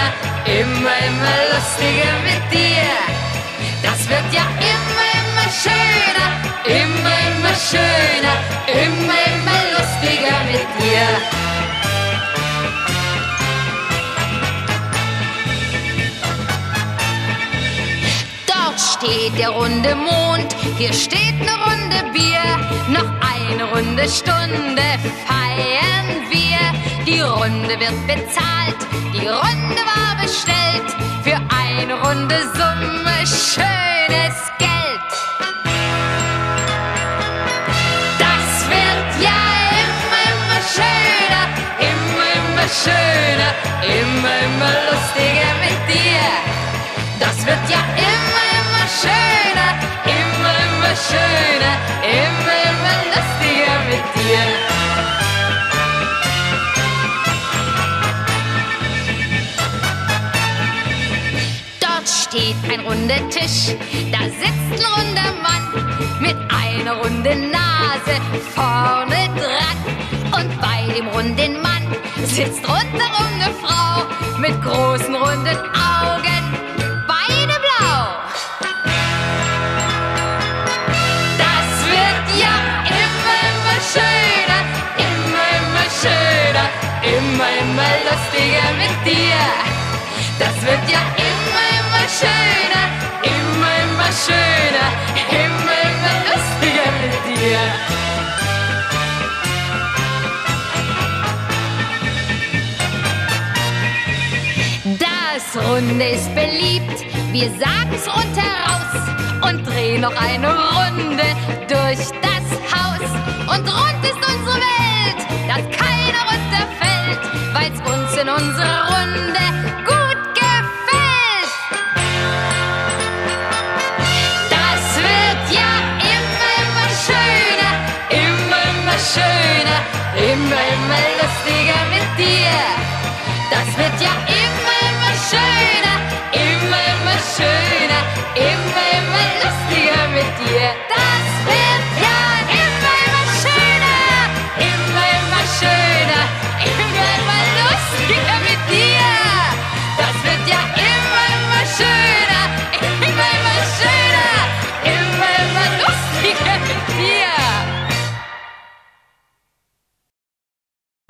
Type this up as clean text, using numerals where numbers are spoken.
immer, immer lustiger mit dir. Das wird ja immer, immer schöner, immer, immer schöner, immer, immer lustiger mit dir. Dort steht der runde Mond, hier steht eine Runde Bier, noch eine runde Stunde feiern wir. Die Runde wird bezahlt, die Runde war bestellt, für eine runde Summe schönes Geld. Das wird ja immer, immer schöner, immer, immer schöner, immer, immer lustiger mit dir. Das wird ja immer, immer schöner, immer, immer schöner, immer, immer lustiger mit dir. Dort steht ein runder Tisch, da sitzt ein runder Mann mit einer runden Nase vorne dran. Und bei dem runden Mann sitzt rundherum eine Frau mit großen runden Augen, beide blau. Das wird ja immer, immer schöner, immer, immer schöner, immer, immer lustiger mit dir. Das wird ja immer, immer schöner, immer, immer schöner, immer, immer lustiger mit dir. Das Runde ist beliebt, wir sagen's rundheraus und drehen noch eine Runde durch das